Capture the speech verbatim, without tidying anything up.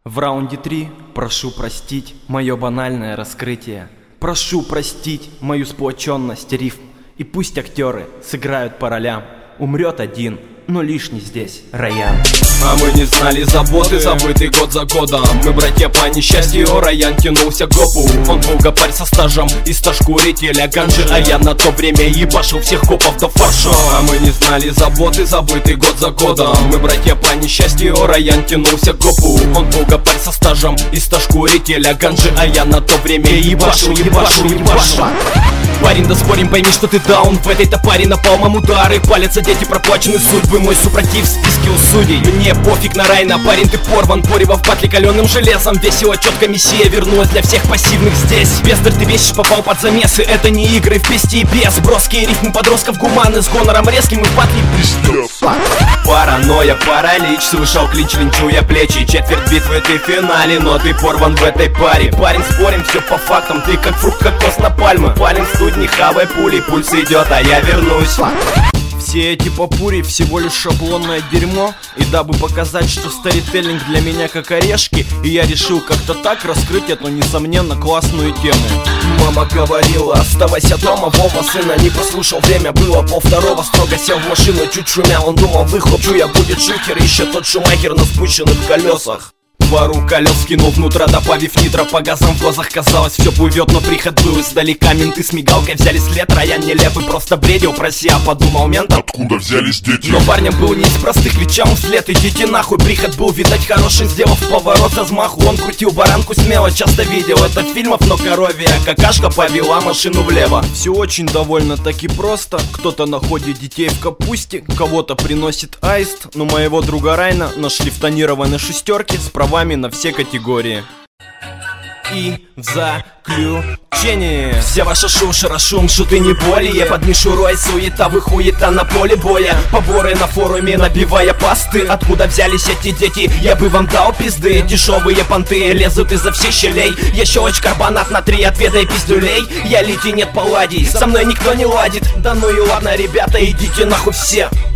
В раунде три прошу простить мое банальное раскрытие. Прошу простить мою сплоченность рифм. И пусть актеры сыграют по ролям. Умрет один, но лишний здесь Раян. А мы не знали заботы, забытый год за годом. Мы братья по несчастью, Раян тянулся к гопу. Он долгопарь со стажем и стаж курителя ганжи, а я на то время ебашил всех копов до фарша. А мы не знали заботы, забытый год за годом. Мы братья по несчастью, Раян тянулся к гопу. Он долгопарь со стажем и стаж курителя ганжи, а я на то время ебашил, ебашил, ебашил. Парень, да спорим, пойми, что ты даун. В этой топаре напалмом удары. Палятся дети, проплачены судьбы. Мой супротив в списке у судей. Мне пофиг на Райна, парень, ты порван. Порева в батле каленым железом. Весело, четко, миссия вернулась для всех пассивных здесь. Бездарь, ты весишь, попал под замесы. Это не игры в песте и без. Броские рифмы подростков гуманы. С гонором резким и в батле пиздец. Паранойя, паралич. Слышал клинч, линчуя плечи. Четверть битвы, ты в финале, но ты порван в этой паре. Парень, спорим, все по фактам. Ты как фрукт, кокос на пальмы. Парень, студь, не хавай пули, пульс идет, а я вернусь. Все эти попури всего лишь шаблонное дерьмо. И дабы показать, что старителлинг для меня как орешки, и я решил как-то так раскрыть эту, несомненно, классную тему. Мама говорила, оставайся дома, Вова сына не послушал. Время было полвторого, строго сел в машину, чуть шумел. Он думал, выхлоп чуя будет шухер, еще тот шумахер на спущенных колесах. Пару колес скинул внутрь, добавив нитро. По газам в глазах казалось, все плывет, но приход был издалека. Менты с мигалкой взяли след, Раян нелепый просто бредил. Про себя подумал мент, откуда взялись дети? Но парнем был не из простых, кричал вслед, идите нахуй. Приход был, видать, хороший, сделав поворот размаху. Он крутил баранку смело, часто видел это в фильмах. Но коровья какашка повела машину влево. Все очень довольно-таки просто. Кто-то находит детей в капусте, кого-то приносит аист. Но моего друга Райна нашли в тонированной шестерке с правами на все категории. И в заключение: вся ваша шушера, шум, шуты не более. Под мишурой суета, вы хуета на поле боя. Поборы на форуме, набивая посты. Откуда взялись эти дети, я бы вам дал пизды. Дешевые понты лезут изо всех щелей. Я щелочь карбонат на три, отведай пиздюлей. Я лети, нет палладий, со мной никто не ладит. Да ну и ладно, ребята, идите нахуй все.